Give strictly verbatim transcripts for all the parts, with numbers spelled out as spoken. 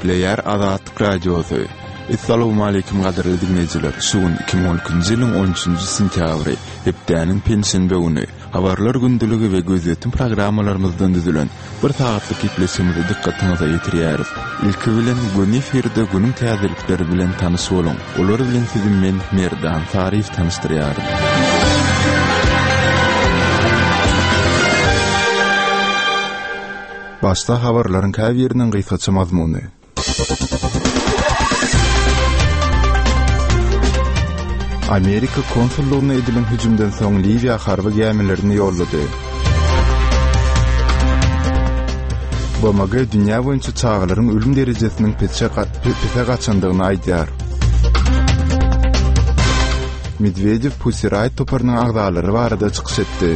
Leyer Azatlyk Radiosu. Assalamu alaykum gaderli dinleyijiler. Şugun iki bin on üçinji ýylyň on üçinji sentýabry, hepdäniň pensiýe güni. Habarlar gündüligi we gözetim programmalarymyzdan düzülen bir saatlyk ipleşimizi dikkatinize ýetirýäris. Ilki bilen gün eferde günüň täzelikleri bilen tanysy bolun. Olar bilen sizi men Merdan Sarif tanıştyrýarym. Başta habarlaryň käbirinden gysgaça mazmuny. Amerika konsulluğuna edilen hücumdan soň Liviýa harby gemelerini ýollady. Bomaga dünýä boýunça çağlaryň ölüm derejesiniň pese gaçandygyny aýdýar. Medvedev Pussy Riot toparynyň agdalary barada çykyş etdi.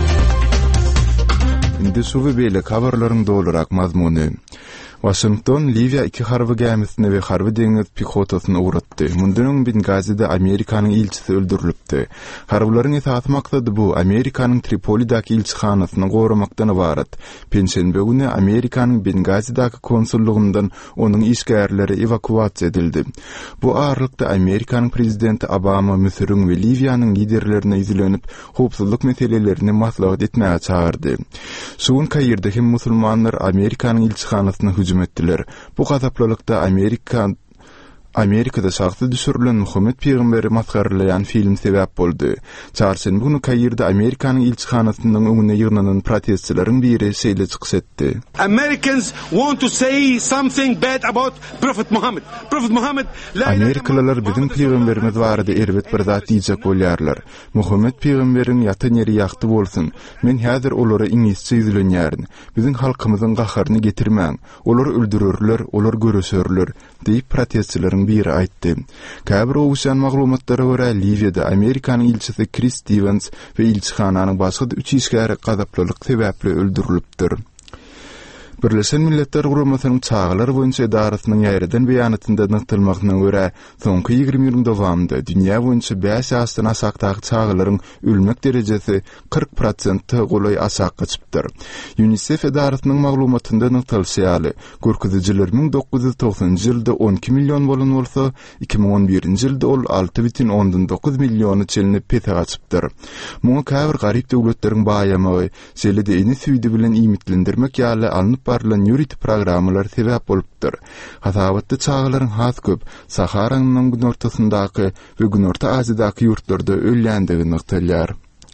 Indi şu we beýle habarlaryň dolarak mazmuny. Washington Liviýa iki harby gemisini we harby deňiz pikotasyny uğratdy. Mundan Bengazide Amerikanyň ilçisi öldürilipdi. Harbylaryň esas maksady bu Amerikanyň Tripolidaky ilçihanasyny goramakdan ibarat. Penşenbe güni Amerikanyň Bengazidaky konsullugyndan onuň işgärleri evakuasiýa edildi. Bu aralykda Amerikanyň prezidenti Obama Misiriň we Liviýanyň liderlerine ýüzlenip howpsuzlyk meselelerini maslahat etmäge çağırdy. Şuň kaýyrda hem musulmanlar Amerikanyň ilçihanasyna hüjum etdiler. Bu gazaplylykda Amerika Amerikada şahsy düşürülen Muhammed Peygamberi masgarlayan film sebäp boldy. Çarşamba günü Kaýyrda Amerikanyň ilçihanasynyň öňüne ýygnanan protestçilerin biri şeýle çykyş etdi. Americans want to say something bad about Prophet Muhammad. Prophet Muhammad Amerikalılar biziň peýgamberimiz barada erbet bir zat diýjek bolýarlar. Muhammed Peýgamberiň ýatan ýeri ýakty bolsun. Men häzir olara iňisçe ýüzlenýärin. Biziň halkymyzyň gaharyny getirmäň. Olar öldürürler, olar göreşörler diýip protestçilerin biri aýtdy. Käbir owuşan maglumatlara görä Liviýada Amerikanyň ilçisi Chris Stevens we ilçihananyň başga üç işgäri gazaplylyk sebäpli öldürilipdir. Birleşen Milletler Guramasynyň çağlar boýunça idarasynyň ýaýradan beýanatynda nykdylmagyna görä, soňky ýygrimi ýylyň dowamında dünýä boýunça beş ýaşdan asakdaky çağlaryň ölmek derejesi kırk prosent goly asakka çypdyr. UNICEF idarasynyň maglumatynda nykdylşýaly, görkezijiler ming dokuz ýüz toksanjy ýylda on iki million bolan bolsa, iki ming on birinji ýylda ol alty бүтүn ondan dokuz milliony çelinip pete çypdyr. Muňa käbir garyp döwletleriň baýamagy, şeýle-de eni süýdi bilen imitlendirmek ýaly alnyp barlan ýüriti programmalar sebäp bolupdyr. Hasabatda çağlaryň has köp Saharanyň gün ortasyndaky we gün orta Aziýadaky ýurtlarda ölýändigini nykdylýar.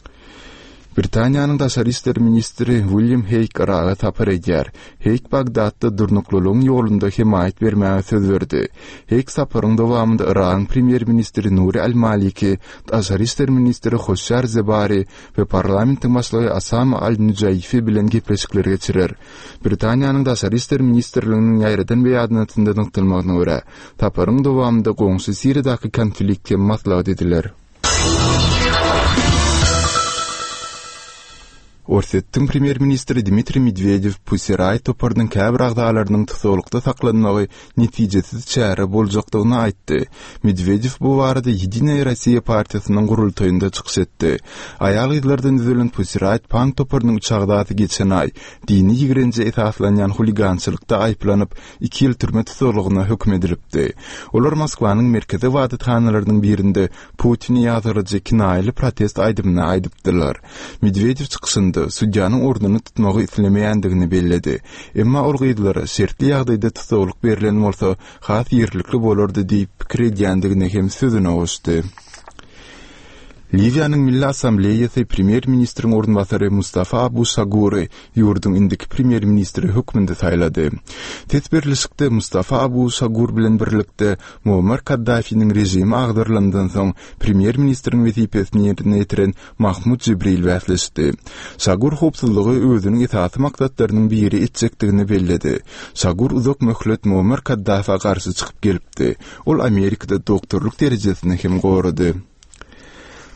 Britaniýanyň daşary işler ministri William Hague araga tapar edýär. Hague Bagdadda durnuklulygyň ýolunda himayet bermäge söz berdi. Hague saparyň dowamında Iran premier ministri Nuri al-Maliki, daşary işler ministri Hoşyar Zebari we parlamentiň başlygy Asam al-Nujayfi bilen gepleşikler geçirer. Britaniýanyň daşary işler ministrliginiň ýaýradan beýanatynda nykdylmagyna görä, taparyň dowamında goňşy Siriýadaky konfliktke maslahat ediler. Orsettiň premier ministri Dmitri Medvedev Pussy Riot toparynyň käbir agdalarynyň tutulukda saklanmagy netijesiz çäre boljakdygyny aýtdy. Medvedev bu barada Ýediňe Rossiýa partiýasynyň gurultaýynda çykyş etdi. Aýal ýyllardan düzelen Pussy Riot pank toparynyň uçagdaty geçen aý dini ýigrenje esaslanýan huligançylykda aýplanyp iki ýyl türme tutulugyna hökm edilipdi. Olar Moskwanyň merkezi wadathanalarynyn birinde Putin ýazgyryjy kinaýly protest aýdymyny aýdypdylar. Medvedev çykysynda Sudyanyň orduny tutmagy islemeýändigini belledi. Emma orgydylar şertli ýagdaýda tutuluk berilen bolsa, has ýerlikli bolardy diýip pikir edýändigini hem sözüne goşdy. Liviýanyň Milli Assambleýasy premier ministriň ornbasary Mustafa Abu Sagury ýurduň indiki premier ministri hökmünde saýlady. Tetbirlikde Mustafa Abu Sagur bilen birlikde Muammar Kaddafiň rejimi agdyrlandan soň premier ministriň wezipesini ýerine ýetiren Mahmud Jibril wäsleşdi. Sagur howpsuzlygy özüniň esasy maksatlarynyň biri etjekdigini belledi. Sagur uzak möhlet Muammar Kaddafi'ye garşy çykyp gelipdi. Ol Amerikada doktorluk derejesini hem gorady.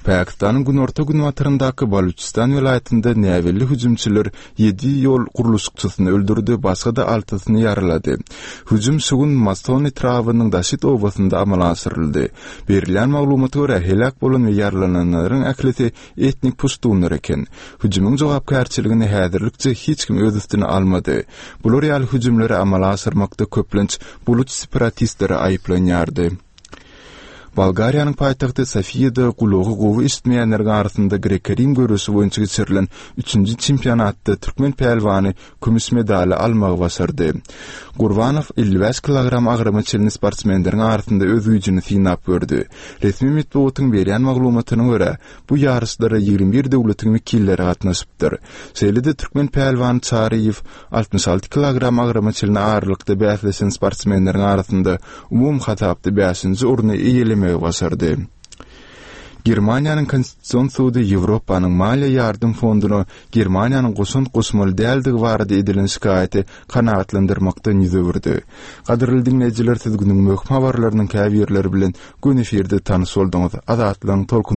Pakistan'ın günorta günwatyryndaky Baluchistan welaýatynda näwelli hüjümçiler ýedi ýol guruluşçysyny öldürdi, başga da altysyny yaralady. Hüjüm sugun Maston etrawynyň Daşit obasynda amala asyryldy. Berilýän maglumaty görä helak bolan we yaralananlaryň äklisi etnik pushtunlar eken. Hüjümüň jogapkärçiligini häzirlikçe hiç kim öz üstüne almady. Bu real hüjümleri amala asyrmakda köplenç Buluç separatistleri aýplanýardy. Bulgariýanyň paýtagty Sofiýada gulagy gowy istmeýänler arasynda Grek-Rim görüşi boýunça geçirilen üçünji çempionatda türkmen pehlwany kümüs medali almagy başardy. Gurbanow elli beş kilogram agramaçylyny sportsmenleriň arasynda öz güýjüni synap gördi. Resmi medeniýetiň berýän maglumatyna görä, bu ýarışlara ýygrimi bir döwletiň wekilleri gatnaşypdyr. Şeýlede türkmen pehlwany Çaryýew altmış alty kilogram agramaçylyny ağırlykda bäsleşen sportsmenleriň arasynda umum hatapda beşinji urny eýelemäge başardy. Germaniýanyň Konstitusiýon sudy Ýewropanyň Maliýe ýardym fonduny Germaniýanyň goşun gosmaly däldigi barada edilen şikaýaty kanagatlandyrmakdan ýüze berdi. Gaderly dinleýijiler, siz günüň möhüm habarlarynyň käbirleri bilen gün efirde tanyş boldyňyz. Azatlyň